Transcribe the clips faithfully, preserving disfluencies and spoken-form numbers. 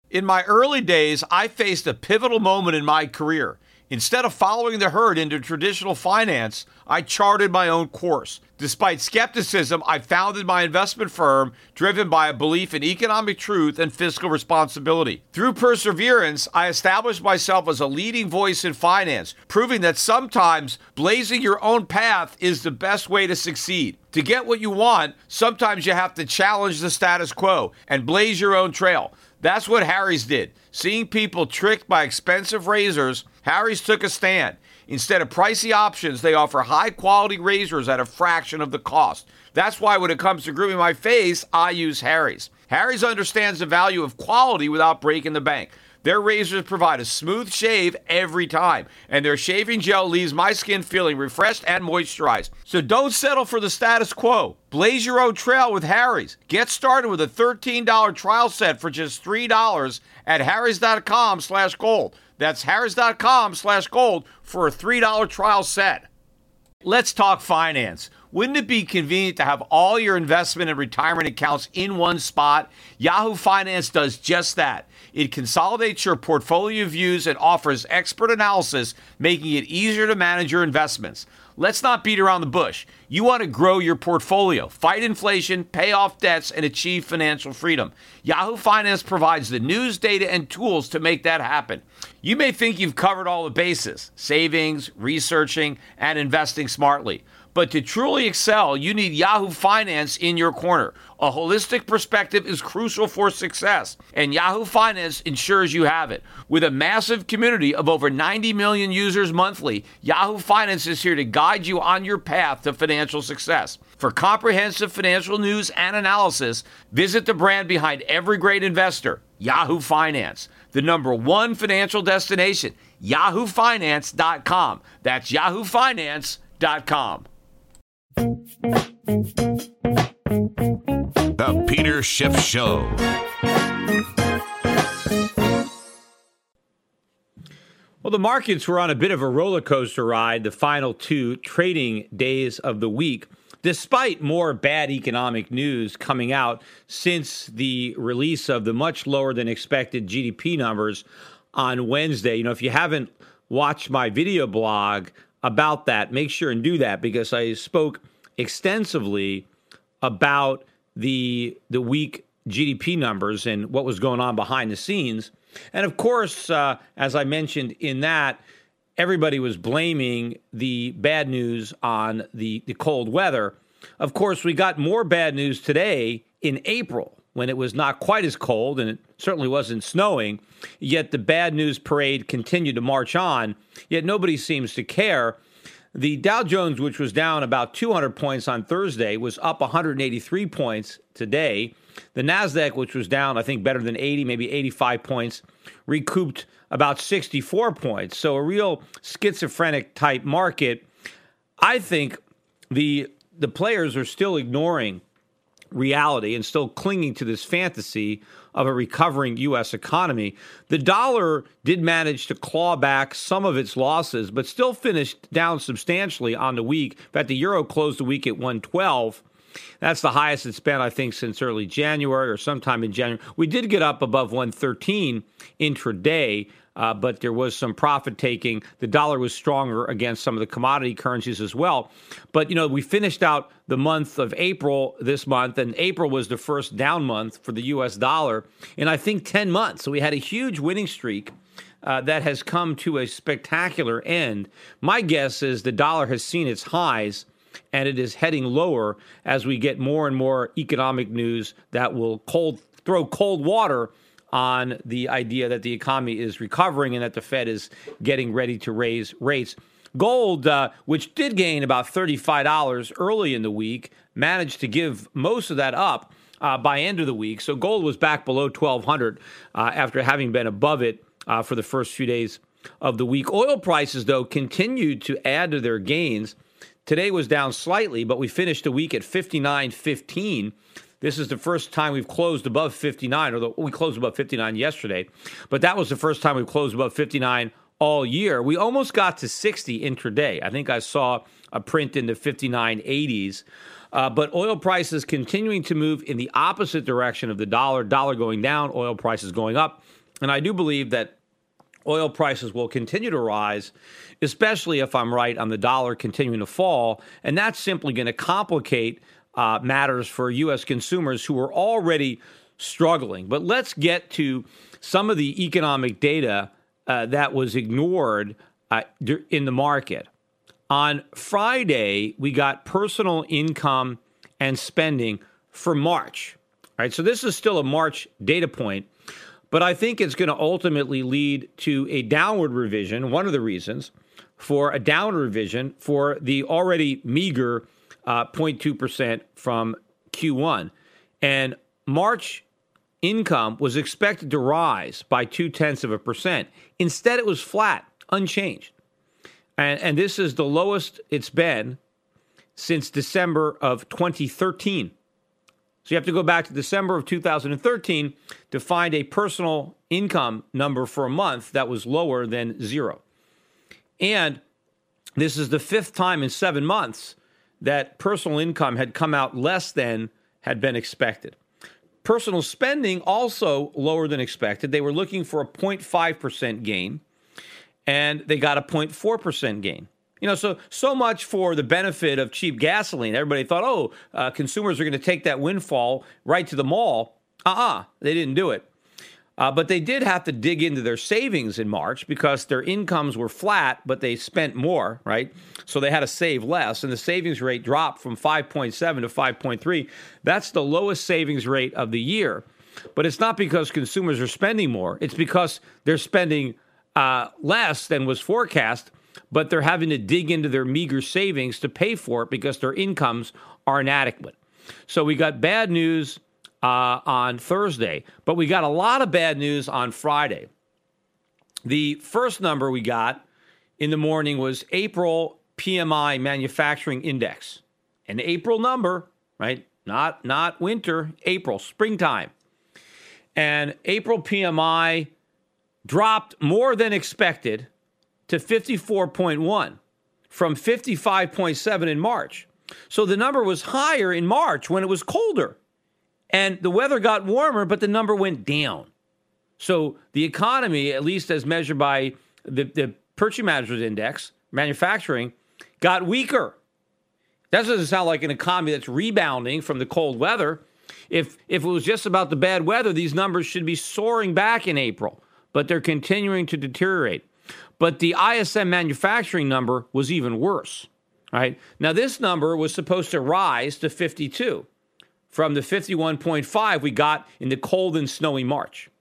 In my early days, I faced a pivotal moment in my career. Instead of following the herd into traditional finance, I charted my own course. Despite skepticism, I founded my investment firm driven by a belief in economic truth and fiscal responsibility. Through perseverance, I established myself as a leading voice in finance, proving that sometimes blazing your own path is the best way to succeed. To get what you want, sometimes you have to challenge the status quo and blaze your own trail. That's what Harry's did. Seeing people tricked by expensive razors, Harry's took a stand. Instead of pricey options, they offer high-quality razors at a fraction of the cost. That's why when it comes to grooming my face, I use Harry's. Harry's understands the value of quality without breaking the bank. Their razors provide a smooth shave every time, and their shaving gel leaves my skin feeling refreshed and moisturized. So don't settle for the status quo. Blaze your own trail with Harry's. Get started with a thirteen dollars trial set for just three dollars at harrys.com slash gold. That's harrys.com slash gold for a three dollars trial set. Let's talk finance. Wouldn't it be convenient to have all your investment and retirement accounts in one spot? Yahoo Finance does just that. It consolidates your portfolio views and offers expert analysis, making it easier to manage your investments. Let's not beat around the bush. You want to grow your portfolio, fight inflation, pay off debts, and achieve financial freedom. Yahoo Finance provides the news, data, and tools to make that happen. You may think you've covered all the bases, savings, researching, and investing smartly. But to truly excel, you need Yahoo Finance in your corner. A holistic perspective is crucial for success, and Yahoo Finance ensures you have it. With a massive community of over ninety million users monthly, Yahoo Finance is here to guide you on your path to financial success. For comprehensive financial news and analysis, visit the brand behind every great investor, Yahoo Finance, the number one financial destination, yahoo finance dot com. That's yahoo finance dot com. The Peter Schiff Show. Well, the markets were on a bit of a roller coaster ride the final two trading days of the week, despite more bad economic news coming out since the release of the much lower than expected G D P numbers on Wednesday. You know, if you haven't watched my video blog about that, make sure and do that, because I spoke extensively about the the weak G D P numbers and what was going on behind the scenes. And of course, uh, as I mentioned in that, everybody was blaming the bad news on the, the cold weather. Of course, we got more bad news today in April, when it was not quite as cold and it certainly wasn't snowing, yet the bad news parade continued to march on, yet nobody seems to care. The Dow Jones, which was down about two hundred points on Thursday, was up one hundred eighty-three points today. The NASDAQ, which was down, I think, better than eighty, maybe eighty-five points, recouped about sixty-four points. So a real schizophrenic type market. I think the the players are still ignoring reality and still clinging to this fantasy of a recovering U S economy. The dollar did manage to claw back some of its losses, but still finished down substantially on the week. In fact, the euro closed the week at one twelve. That's the highest it's been, I think, since early January or sometime in January. We did get up above one thirteen intraday, uh, but there was some profit taking. The dollar was stronger against some of the commodity currencies as well. But, you know, we finished out the month of April this month, and April was the first down month for the U S dollar in, I think, ten months. So we had a huge winning streak uh, that has come to a spectacular end. My guess is the dollar has seen its highs, and it is heading lower as we get more and more economic news that will cold throw cold water on the idea that the economy is recovering and that the Fed is getting ready to raise rates. Gold, uh, which did gain about thirty-five dollars early in the week, managed to give most of that up uh, by end of the week. So gold was back below twelve hundred uh, after having been above it uh, for the first few days of the week. Oil prices, though, continued to add to their gains. Today was down slightly, but we finished the week at fifty-nine fifteen. This is the first time we've closed above fifty-nine, although we closed above fifty-nine yesterday. But that was the first time we've closed above fifty-nine all year. We almost got to sixty intraday. I think I saw a print in the fifty-nine eighties. Uh, but oil prices continuing to move in the opposite direction of the dollar. Dollar going down, oil prices going up. And I do believe that oil prices will continue to rise, especially if I'm right on the dollar continuing to fall. And that's simply going to complicate uh, matters for U S consumers who are already struggling. But let's get to some of the economic data uh, that was ignored uh, in the market. On Friday, we got personal income and spending for March. All right, so this is still a March data point, but I think it's going to ultimately lead to a downward revision, one of the reasons for a downward revision for the already meager uh, zero point two percent from Q one. And March income was expected to rise by two-tenths of a percent. Instead, it was flat, unchanged. And, and this is the lowest it's been since December of twenty thirteen. So you have to go back to December of two thousand thirteen to find a personal income number for a month that was lower than zero. And this is the fifth time in seven months that personal income had come out less than had been expected. Personal spending also lower than expected. They were looking for a zero point five percent gain, and they got a zero point four percent gain. You know, so so much for the benefit of cheap gasoline. Everybody thought, oh, uh, consumers are going to take that windfall right to the mall. Uh-uh, they didn't do it. Uh, but they did have to dig into their savings in March because their incomes were flat, but they spent more, right? So they had to save less, and the savings rate dropped from five point seven to five point three. That's the lowest savings rate of the year. But it's not because consumers are spending more. It's because they're spending uh, less than was forecast, but they're having to dig into their meager savings to pay for it because their incomes are inadequate. So we got bad news uh, on Thursday, but we got a lot of bad news on Friday. The first number we got in the morning was April P M I Manufacturing Index. An April number, right? Not, not winter, April, springtime. And April P M I dropped more than expected to fifty-four point one from fifty-five point seven in March. So the number was higher in March when it was colder. And the weather got warmer, but the number went down. So the economy, at least as measured by the, the Purchasing Managers Index, manufacturing, got weaker. That doesn't sound like an economy that's rebounding from the cold weather. If, if it was just about the bad weather, these numbers should be soaring back in April, but they're continuing to deteriorate. But the I S M manufacturing number was even worse, right? Now, this number was supposed to rise to fifty-two from the fifty-one point five we got in the cold and snowy March.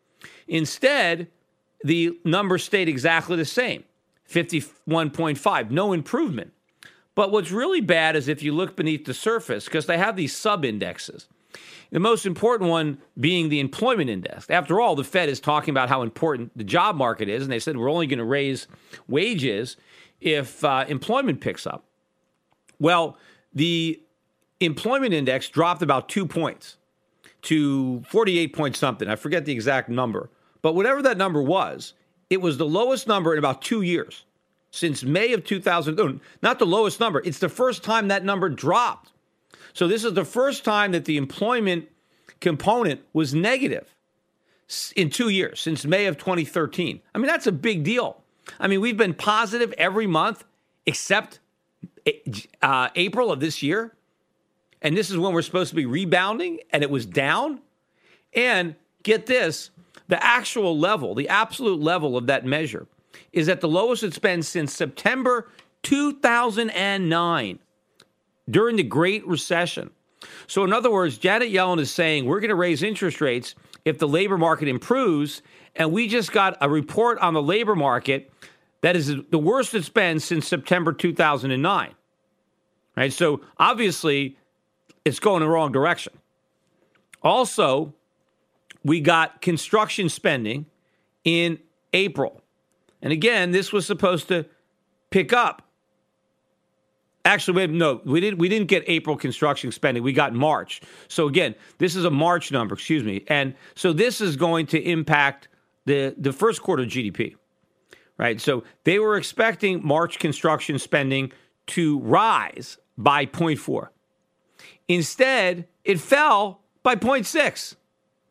Instead, the number stayed exactly the same, fifty-one point five, no improvement. But what's really bad is if you look beneath the surface, because they have these sub-indexes. The most important one being the employment index. After all, the Fed is talking about how important the job market is, and they said we're only going to raise wages if uh, employment picks up. Well, the employment index dropped about two points to forty-eight point something. I forget the exact number. But whatever that number was, it was the lowest number in about two years. Since May of two thousand, oh, not the lowest number. It's the first time that number dropped. So this is the first time that the employment component was negative in two years, since May of twenty thirteen. I mean, that's a big deal. I mean, we've been positive every month except uh, April of this year. And this is when we're supposed to be rebounding, and it was down. And get this, the actual level, the absolute level of that measure is at the lowest it's been since September two thousand nine. During the Great Recession. So in other words, Janet Yellen is saying we're going to raise interest rates if the labor market improves, and we just got a report on the labor market that is the worst it's been since September two thousand nine. Right? So obviously, it's going in the wrong direction. Also, we got construction spending in April. And again, this was supposed to pick up. Actually, no, we didn't. We didn't get April construction spending. We got March. So again, this is a March number. Excuse me. And so this is going to impact the the first quarter G D P, right? So they were expecting March construction spending to rise by zero point four. Instead, it fell by zero point six.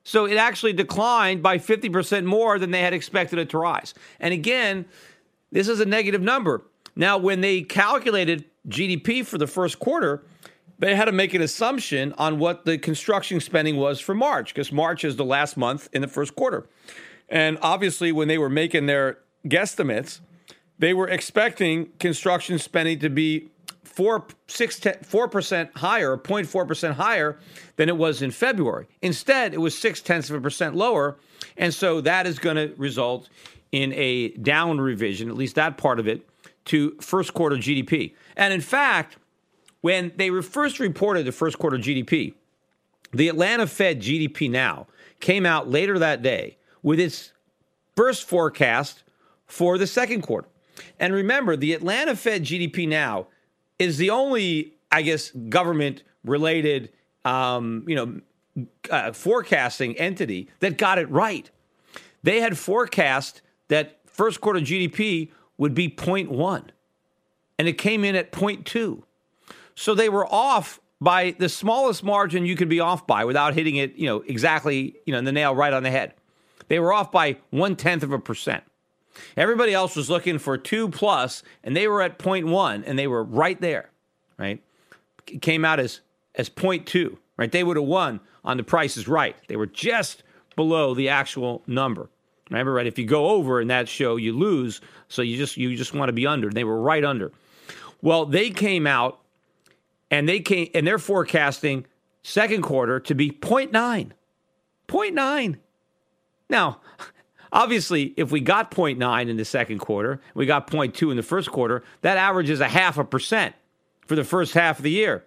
So it actually declined by fifty percent more than they had expected it to rise. And again, this is a negative number. Now, when they calculated G D P for the first quarter, they had to make an assumption on what the construction spending was for March, because March is the last month in the first quarter. And obviously, when they were making their guesstimates, they were expecting construction spending to be four, six, four percent higher, zero point four percent higher than it was in February. Instead, it was six tenths of a percent lower. And so that is going to result in a down revision, at least that part of it, to first quarter G D P. And in fact, when they were first reported the first quarter G D P, the Atlanta Fed G D P Now came out later that day with its first forecast for the second quarter. And remember, the Atlanta Fed G D P Now is the only, I guess, government-related, um, you know, uh, forecasting entity that got it right. They had forecast that first quarter G D P would be zero point one, and it came in at zero point two. So they were off by the smallest margin you could be off by without hitting it, you know, exactly, you know, the nail right on the head. They were off by one tenth of a percent. Everybody else was looking for two plus, and they were at zero point one, and they were right there, right? It came out as as zero point two, right? They would have won on the Price is Right. They were just below the actual number. Remember, right? If you go over in that show, you lose. So you just you just want to be under. They were right under. Well, they came out, and they came and they're forecasting second quarter to be zero point nine. zero point nine. Now, obviously, if we got zero point nine in the second quarter, we got zero point two in the first quarter, that averages a half a percent for the first half of the year,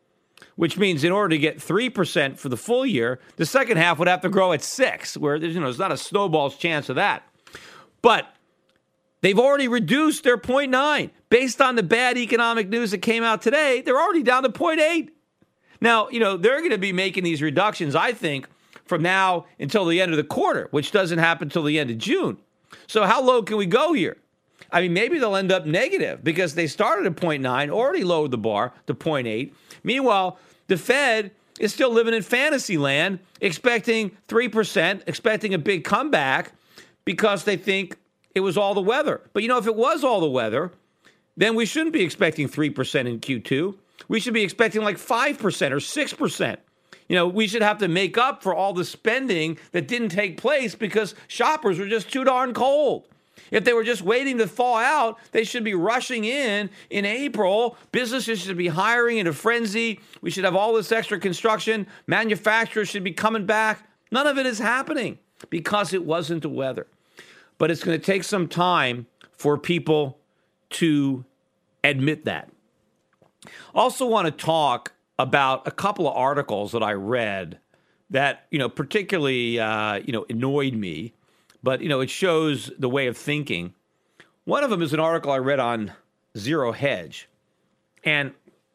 which means in order to get three percent for the full year, the second half would have to grow at six, where there's, you know, there's not a snowball's chance of that. But they've already reduced their zero point nine. Based on the bad economic news that came out today, they're already down to zero point eight. Now, you know, they're going to be making these reductions, I think, from now until the end of the quarter, which doesn't happen until the end of June. So how low can we go here? I mean, maybe they'll end up negative because they started at zero point nine, already lowered the bar to zero point eight. Meanwhile, the Fed is still living in fantasy land, expecting three percent, expecting a big comeback because they think it was all the weather. But, you know, if it was all the weather, then we shouldn't be expecting three percent in Q two. We should be expecting like five percent or six percent. You know, we should have to make up for all the spending that didn't take place because shoppers were just too darn cold. If they were just waiting to thaw out, they should be rushing in in April. Businesses should be hiring in a frenzy. We should have all this extra construction. Manufacturers should be coming back. None of it is happening because it wasn't the weather. But it's going to take some time for people to admit that. Also want to talk about a couple of articles that I read that, you know, particularly, uh, you know, annoyed me, but, you know, it shows the way of thinking. One of them is an article I read on Zero Hedge, and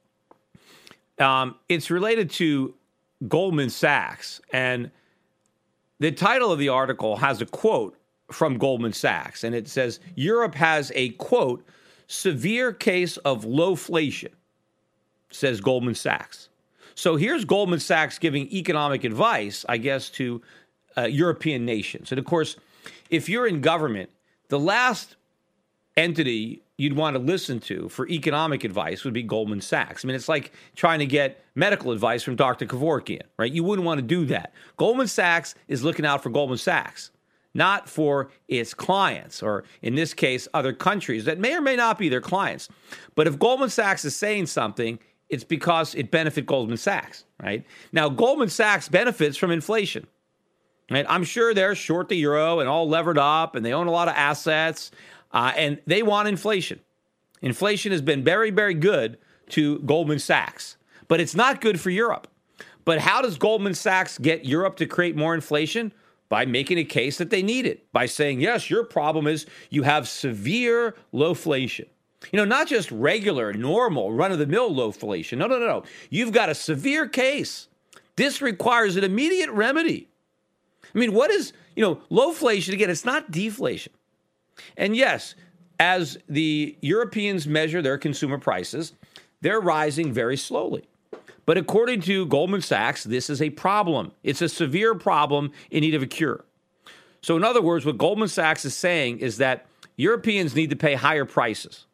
um, it's related to Goldman Sachs. And the title of the article has a quote from Goldman Sachs, and it says, Europe has a, quote, severe case of lowflation, says Goldman Sachs. So here's Goldman Sachs giving economic advice, I guess, to uh, European nations. And of course, if you're in government, the last entity you'd want to listen to for economic advice would be Goldman Sachs. I mean, it's like trying to get medical advice from Doctor Kevorkian, right? You wouldn't want to do that. Goldman Sachs is looking out for Goldman Sachs, not for its clients, or in this case, other countries that may or may not be their clients. But if Goldman Sachs is saying something, it's because it benefits Goldman Sachs, right? Now, Goldman Sachs benefits from inflation, right? I'm sure they're short the euro and all levered up, and they own a lot of assets, uh, and they want inflation. Inflation has been very, very good to Goldman Sachs, but it's not good for Europe. But how does Goldman Sachs get Europe to create more inflation? By making a case that they need it, by saying, yes, your problem is you have severe lowflation. You know, not just regular, normal, run-of-the-mill lowflation. No, no, no, no. You've got a severe case. This requires an immediate remedy. I mean, what is, you know, lowflation? Again, it's not deflation. And yes, as the Europeans measure their consumer prices, they're rising very slowly. But according to Goldman Sachs, this is a problem. It's a severe problem in need of a cure. So in other words, what Goldman Sachs is saying is that Europeans need to pay higher prices.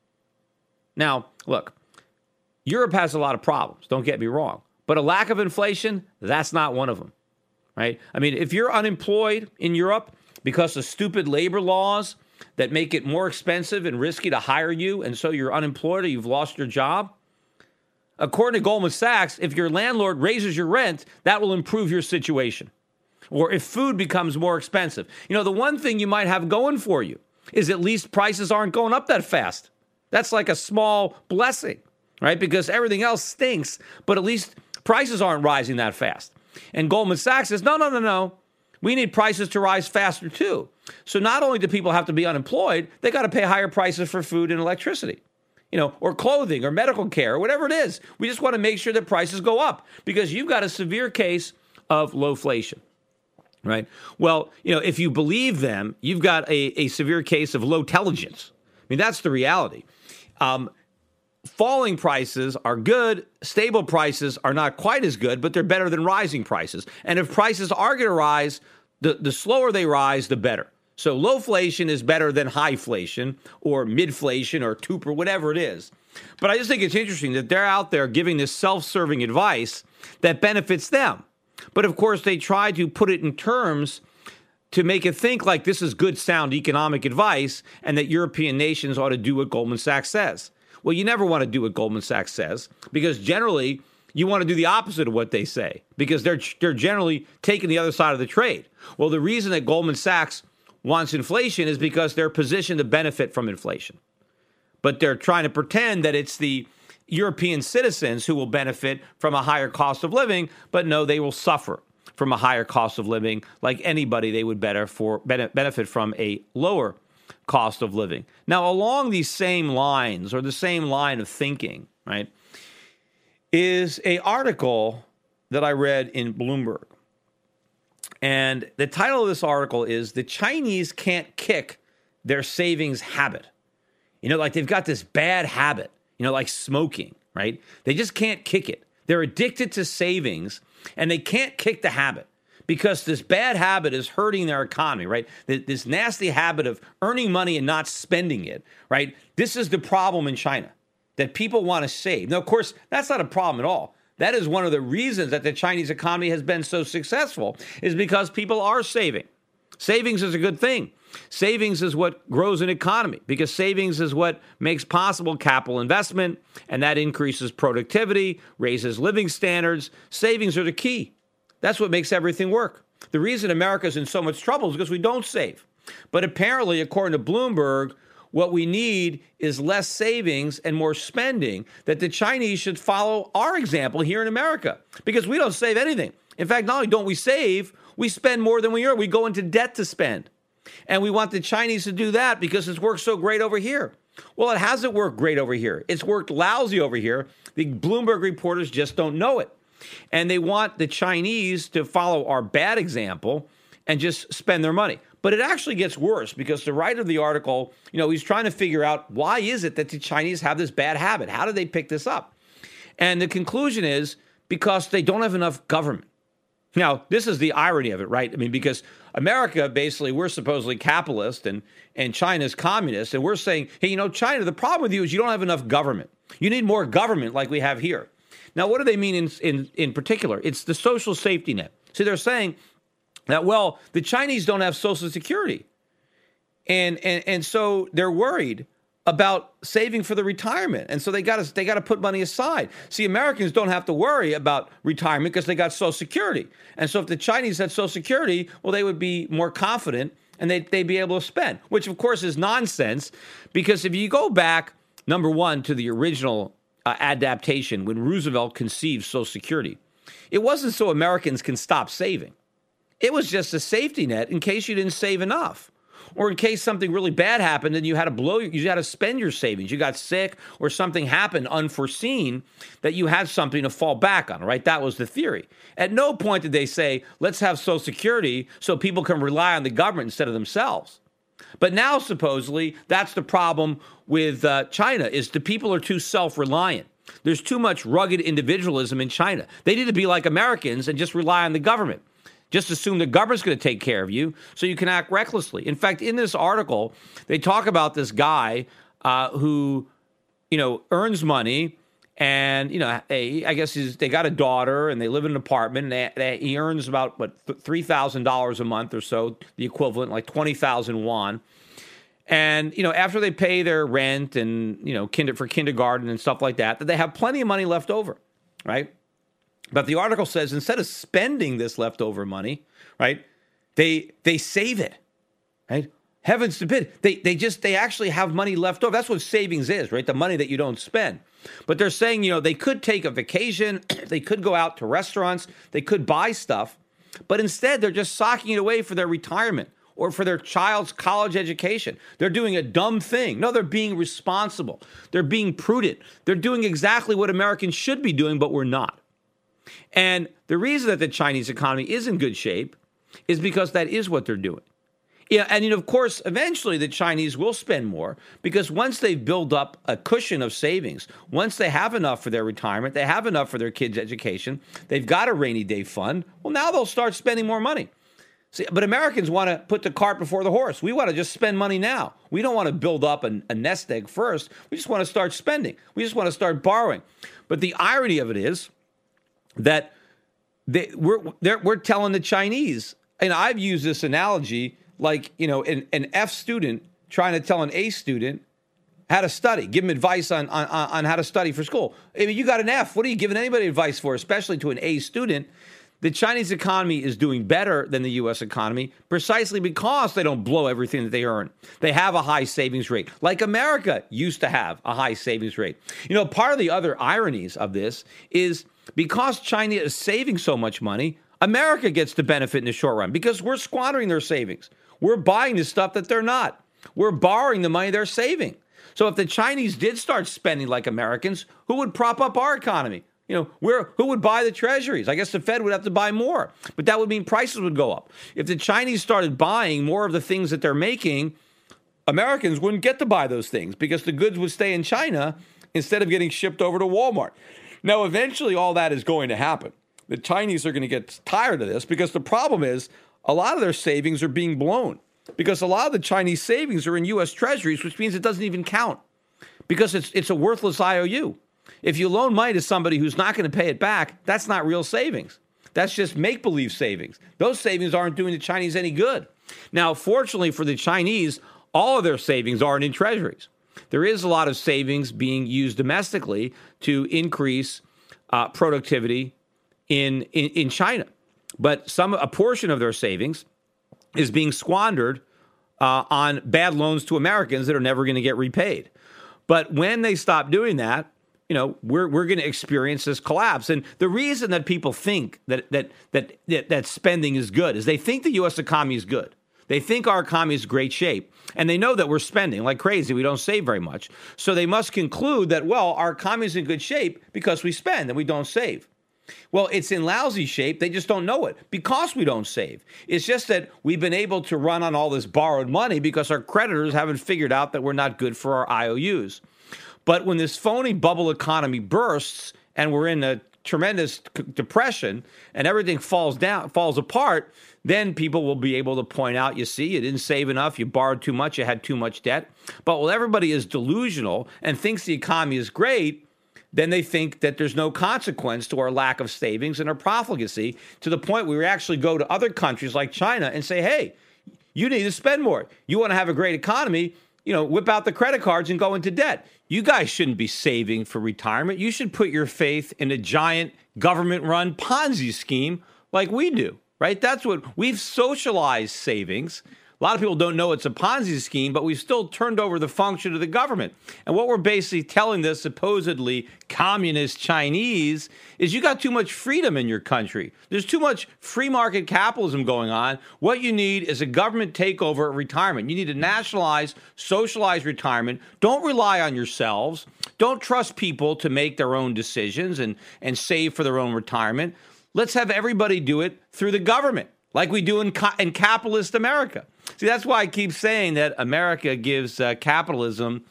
Now, look, Europe has a lot of problems, don't get me wrong. But a lack of inflation, that's not one of them, right? I mean, if you're unemployed in Europe because of stupid labor laws that make it more expensive and risky to hire you, and so you're unemployed or you've lost your job, according to Goldman Sachs, if your landlord raises your rent, that will improve your situation. Or if food becomes more expensive. You know, the one thing you might have going for you is at least prices aren't going up that fast. That's like a small blessing, right? Because everything else stinks, but at least prices aren't rising that fast. And Goldman Sachs says, no, no, no, no. We need prices to rise faster too. So not only do people have to be unemployed, they got to pay higher prices for food and electricity, you know, or clothing or medical care or whatever it is. We just want to make sure that prices go up because you've got a severe case of lowflation, right? Well, you know, if you believe them, you've got a, a severe case of low intelligence. I mean, that's the reality. Um, falling prices are good. Stable prices are not quite as good, but they're better than rising prices. And if prices are going to rise, the, the slower they rise, the better. So lowflation is better than highflation or midflation or two or whatever it is. But I just think it's interesting that they're out there giving this self-serving advice that benefits them. But of course, they try to put it in terms to make it think like this is good, sound economic advice and that European nations ought to do what Goldman Sachs says. Well, you never want to do what Goldman Sachs says because generally you want to do the opposite of what they say because they're they're generally taking the other side of the trade. Well, the reason that Goldman Sachs wants inflation is because they're positioned to benefit from inflation. But they're trying to pretend that it's the European citizens who will benefit from a higher cost of living, but no, they will suffer from a higher cost of living like anybody. They would better for benefit from a lower cost of living. Now, along these same lines or the same line of thinking, right, is a article that I read in Bloomberg. And the title of this article is "The Chinese Can't Kick Their Savings Habit." You know, like they've got this bad habit, you know, like smoking, right? They just can't kick it. They're addicted to savings and they can't kick the habit because this bad habit is hurting their economy, right? This nasty habit of earning money and not spending it, right? This is the problem in China, that people want to save. Now, of course, that's not a problem at all. That is one of the reasons that the Chinese economy has been so successful is because people are saving. Savings is a good thing. Savings is what grows an economy because savings is what makes possible capital investment, and that increases productivity, raises living standards. Savings are the key. That's what makes everything work. The reason America's in so much trouble is because we don't save. But apparently, according to Bloomberg, what we need is less savings and more spending, that the Chinese should follow our example here in America because we don't save anything. In fact, not only don't we save, we spend more than we earn. We go into debt to spend. And we want the Chinese to do that because it's worked so great over here. Well, it hasn't worked great over here. It's worked lousy over here. The Bloomberg reporters just don't know it. And they want the Chinese to follow our bad example and just spend their money. But it actually gets worse because the writer of the article, you know, he's trying to figure out why is it that the Chinese have this bad habit? How did they pick this up? And the conclusion is because they don't have enough government. Now, this is the irony of it, right? I mean, because America, basically, we're supposedly capitalist and, and China's communist. And we're saying, hey, you know, China, the problem with you is you don't have enough government. You need more government like we have here. Now, what do they mean in, in, in particular? It's the social safety net. See, they're saying that, well, the Chinese don't have Social Security. And, and, and so they're worried about saving for the retirement. And so they got to they got to put money aside. See, Americans don't have to worry about retirement because they got Social Security. And so if the Chinese had Social Security, well, they would be more confident and they, they'd be able to spend, which, of course, is nonsense. Because if you go back, number one, to the original uh, adaptation when Roosevelt conceived Social Security, it wasn't so Americans can stop saving. It was just a safety net in case you didn't save enough. Or in case something really bad happened and you had to blow, you had to spend your savings. You got sick or something happened unforeseen that you had something to fall back on, right? That was the theory. At no point did they say, let's have Social Security so people can rely on the government instead of themselves. But now, supposedly, that's the problem with uh, China, is the people are too self-reliant. There's too much rugged individualism in China. They need to be like Americans and just rely on the government. Just assume the government's going to take care of you so you can act recklessly. In fact, in this article, they talk about this guy uh, who, you know, earns money and, you know, a, I guess he's, they got a daughter and they live in an apartment and they, they, he earns about, what, three thousand dollars a month or so, the equivalent, like twenty thousand won. And, you know, after they pay their rent and, you know, kinder, for kindergarten and stuff like that, that they have plenty of money left over, right? But the article says instead of spending this leftover money, right, they they save it, right? Heavens forbid. They they just they actually have money left over. That's what savings is, right? The money that you don't spend. But they're saying, you know, they could take a vacation, they could go out to restaurants, they could buy stuff, but instead they're just socking it away for their retirement or for their child's college education. They're doing a dumb thing. No, they're being responsible. They're being prudent. They're doing exactly what Americans should be doing, but we're not. And the reason that the Chinese economy is in good shape is because that is what they're doing. Yeah, and you know, of course, eventually the Chinese will spend more because once they've built up a cushion of savings, once they have enough for their retirement, they have enough for their kids' education, they've got a rainy day fund, well, now they'll start spending more money. See, but Americans want to put the cart before the horse. We want to just spend money now. We don't want to build up a, a nest egg first. We just want to start spending. We just want to start borrowing. But the irony of it is that they, we're we're telling the Chinese, and I've used this analogy like, you know, an, an F student trying to tell an A student how to study, give them advice on, on, on how to study for school. I mean, you got an F. What are you giving anybody advice for, especially to an A student? The Chinese economy is doing better than the U S economy precisely because they don't blow everything that they earn. They have a high savings rate, like America used to have a high savings rate. You know, part of the other ironies of this is because China is saving so much money, America gets to benefit in the short run because we're squandering their savings. We're buying the stuff that they're not. We're borrowing the money they're saving. So if the Chinese did start spending like Americans, who would prop up our economy? You know, where who would buy the treasuries? I guess the Fed would have to buy more, but that would mean prices would go up. If the Chinese started buying more of the things that they're making, Americans wouldn't get to buy those things because the goods would stay in China instead of getting shipped over to Walmart. Now, eventually all that is going to happen. The Chinese are going to get tired of this because the problem is a lot of their savings are being blown because a lot of the Chinese savings are in U S treasuries, which means it doesn't even count because it's it's a worthless I O U. If you loan money to somebody who's not going to pay it back, that's not real savings. That's just make-believe savings. Those savings aren't doing the Chinese any good. Now, fortunately for the Chinese, all of their savings aren't in treasuries. There is a lot of savings being used domestically to increase uh, productivity in, in in China. But some a portion of their savings is being squandered uh, on bad loans to Americans that are never going to get repaid. But when they stop doing that, you know, we're we're going to experience this collapse. And the reason that people think that that that that, that spending is good is they think the U S economy is good. They think our economy is great shape, and they know that we're spending like crazy. We don't save very much. So they must conclude that, well, our economy is in good shape because we spend and we don't save. Well, it's in lousy shape. They just don't know it because we don't save. It's just that we've been able to run on all this borrowed money because our creditors haven't figured out that we're not good for our I O Us. But when this phony bubble economy bursts and we're in a tremendous depression and everything falls down, falls apart, then people will be able to point out, you see, you didn't save enough, you borrowed too much, you had too much debt. But while everybody is delusional and thinks the economy is great, then they think that there's no consequence to our lack of savings and our profligacy to the point where we actually go to other countries like China and say, hey, you need to spend more. You want to have a great economy, you know, whip out the credit cards and go into debt. You guys shouldn't be saving for retirement. You should put your faith in a giant government-run Ponzi scheme like we do, right? That's what we've socialized savings. A lot of people don't know it's a Ponzi scheme, but we've still turned over the function to the government. And what we're basically telling the supposedly communist Chinese is you got too much freedom in your country. There's too much free market capitalism going on. What you need is a government takeover of retirement. You need to nationalize, socialize retirement. Don't rely on yourselves. Don't trust people to make their own decisions and, and save for their own retirement. Let's have everybody do it through the government, like we do in, in capitalist America. See, that's why I keep saying that America gives uh, capitalism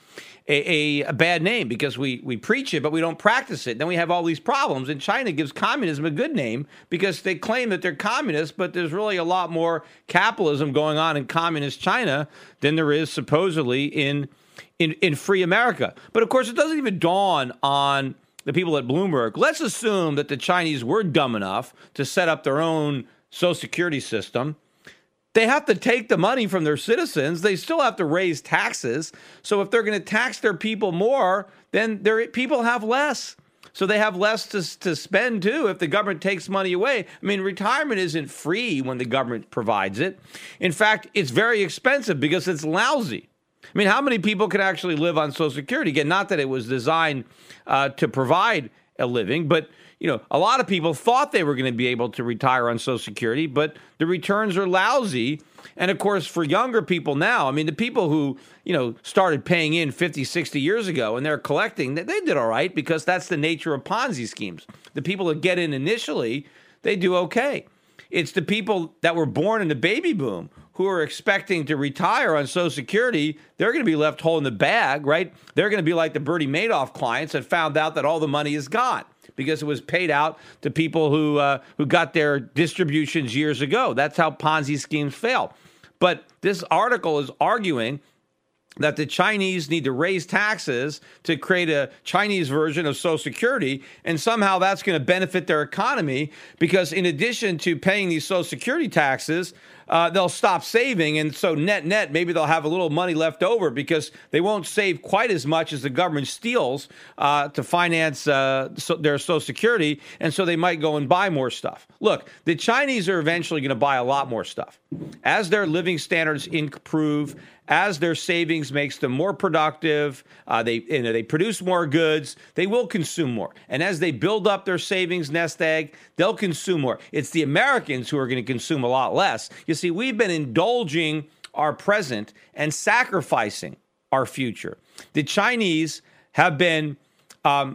a, a bad name because we, we preach it, but we don't practice it. Then we have all these problems. And China gives communism a good name because they claim that they're communists, but there's really a lot more capitalism going on in communist China than there is supposedly in, in, in free America. But of course, it doesn't even dawn on the people at Bloomberg. Let's assume that the Chinese were dumb enough to set up their own Social Security system. They have to take the money from their citizens. They still have to raise taxes. So if they're going to tax their people more, then their people have less. So they have less to, to spend, too, if the government takes money away. I mean, retirement isn't free when the government provides it. In fact, it's very expensive because it's lousy. I mean, how many people can actually live on Social Security? Again, not that it was designed uh, to provide a living, but you know, a lot of people thought they were going to be able to retire on Social Security, but the returns are lousy. And of course, for younger people now, I mean, the people who, you know, started paying in fifty, sixty years ago and they're collecting, they did all right because that's the nature of Ponzi schemes. The people that get in initially, they do okay. It's the people that were born in the baby boom who are expecting to retire on Social Security. They're going to be left holding the bag, right? They're going to be like the Bernie Madoff clients that found out that all the money is gone because it was paid out to people who uh, who got their distributions years ago. That's how Ponzi schemes fail. But this article is arguing that the Chinese need to raise taxes to create a Chinese version of Social Security, and somehow that's going to benefit their economy because in addition to paying these Social Security taxes, uh, they'll stop saving, and so net net, maybe they'll have a little money left over because they won't save quite as much as the government steals uh, to finance uh, so their Social Security, and so they might go and buy more stuff. Look, the Chinese are eventually going to buy a lot more stuff. As their living standards improve, as their savings makes them more productive, uh, they you know, they produce more goods, they will consume more. And as they build up their savings nest egg, they'll consume more. It's the Americans who are going to consume a lot less. You see, we've been indulging our present and sacrificing our future. The Chinese have been um,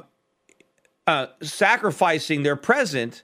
uh, sacrificing their present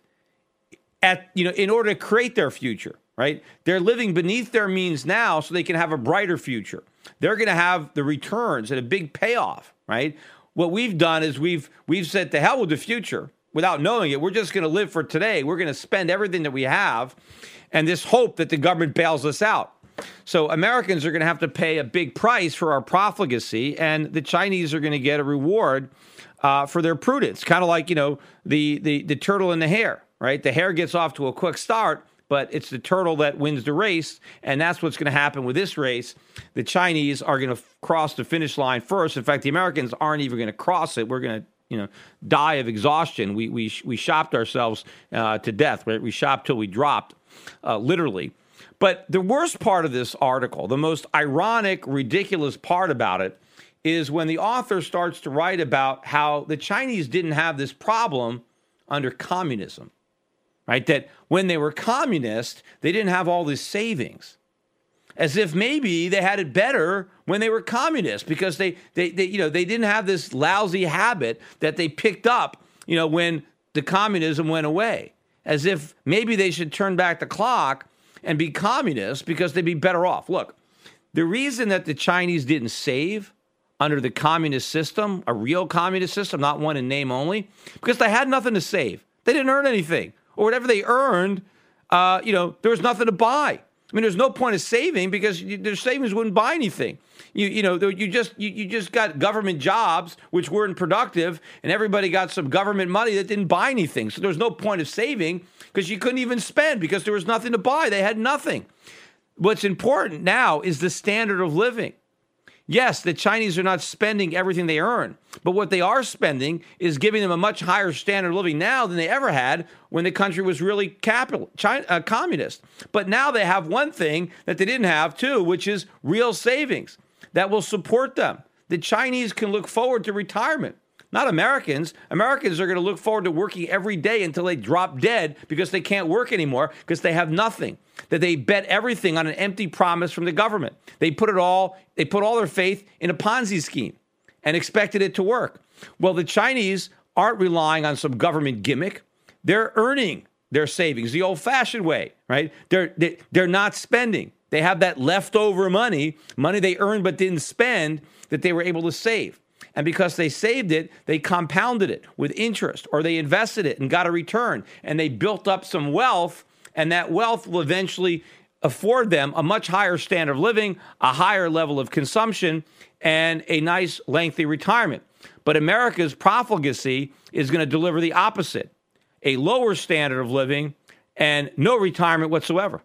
at you know in order to create their future. Right? They're living beneath their means now so they can have a brighter future. They're going to have the returns and a big payoff, right? What we've done is we've we've said to hell with the future without knowing it. We're just going to live for today. We're going to spend everything that we have and this hope that the government bails us out. So Americans are going to have to pay a big price for our profligacy, and the Chinese are going to get a reward uh, for their prudence. Kind of like, you know, the, the, the turtle and the hare, right? The hare gets off to a quick start, but it's the turtle that wins the race, and that's what's going to happen with this race. The Chinese are going to f- cross the finish line first. In fact, the Americans aren't even going to cross it. We're going to, you know, die of exhaustion. We we we shopped ourselves uh, to death. Right? We shopped till we dropped, uh, literally. But the worst part of this article, the most ironic, ridiculous part about it, is when the author starts to write about how the Chinese didn't have this problem under communism. Right, that when they were communist, they didn't have all this savings, as if maybe they had it better when they were communist because they, they, they, you know, they didn't have this lousy habit that they picked up, you know, when the communism went away, as if maybe they should turn back the clock and be communist because they'd be better off. Look, the reason that the Chinese didn't save under the communist system, a real communist system, not one in name only, because they had nothing to save. They didn't earn anything. Or whatever they earned, uh, you know, there was nothing to buy. I mean, there's no point of saving because you, their savings wouldn't buy anything. You you know, you just you, you just got government jobs which weren't productive, and everybody got some government money that didn't buy anything. So there's no point of saving because you couldn't even spend because there was nothing to buy. They had nothing. What's important now is the standard of living. Yes, the Chinese are not spending everything they earn, but what they are spending is giving them a much higher standard of living now than they ever had when the country was really capital, China, uh, communist. But now they have one thing that they didn't have, too, which is real savings that will support them. The Chinese can look forward to retirement. Not Americans. Americans are going to look forward to working every day until they drop dead because they can't work anymore because they have nothing. That they bet everything on an empty promise from the government. They put it all, they put all their faith in a Ponzi scheme and expected it to work. Well, the Chinese aren't relying on some government gimmick. They're earning their savings the old-fashioned way, right? They're they, they're not spending. They have that leftover money, money they earned but didn't spend, that they were able to save. And because they saved it, they compounded it with interest, or they invested it and got a return, and they built up some wealth, and that wealth will eventually afford them a much higher standard of living, a higher level of consumption, and a nice lengthy retirement. But America's profligacy is going to deliver the opposite, a lower standard of living and no retirement whatsoever.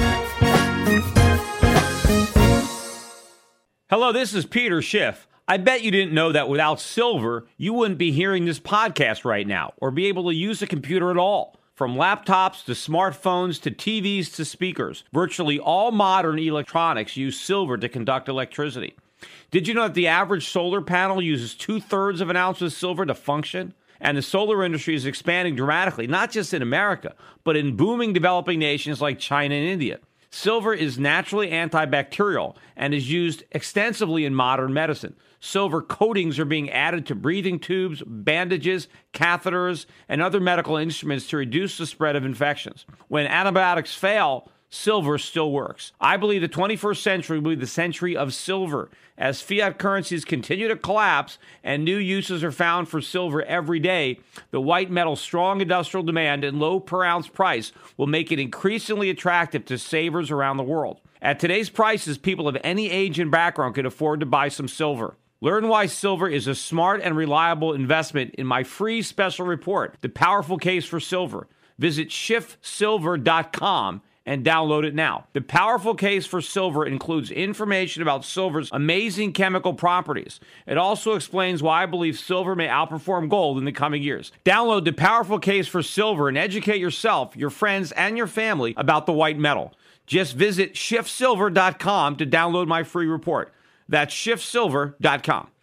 Hello, this is Peter Schiff. I bet you didn't know that without silver, you wouldn't be hearing this podcast right now or be able to use a computer at all. From laptops to smartphones to T Vs to speakers, virtually all modern electronics use silver to conduct electricity. Did you know that the average solar panel uses two-thirds of an ounce of silver to function? And the solar industry is expanding dramatically, not just in America, but in booming developing nations like China and India. Silver is naturally antibacterial and is used extensively in modern medicine. Silver coatings are being added to breathing tubes, bandages, catheters, and other medical instruments to reduce the spread of infections. When antibiotics fail, silver still works. I believe the twenty-first century will be the century of silver. As fiat currencies continue to collapse and new uses are found for silver every day, the white metal's strong industrial demand and low per ounce price will make it increasingly attractive to savers around the world. At today's prices, people of any age and background can afford to buy some silver. Learn why silver is a smart and reliable investment in my free special report, The Powerful Case for Silver. Visit schiff silver dot com and download it now. The Powerful Case for Silver includes information about silver's amazing chemical properties. It also explains why I believe silver may outperform gold in the coming years. Download The Powerful Case for Silver and educate yourself, your friends, and your family about the white metal. Just visit schiff silver dot com to download my free report. That's schiff silver dot com.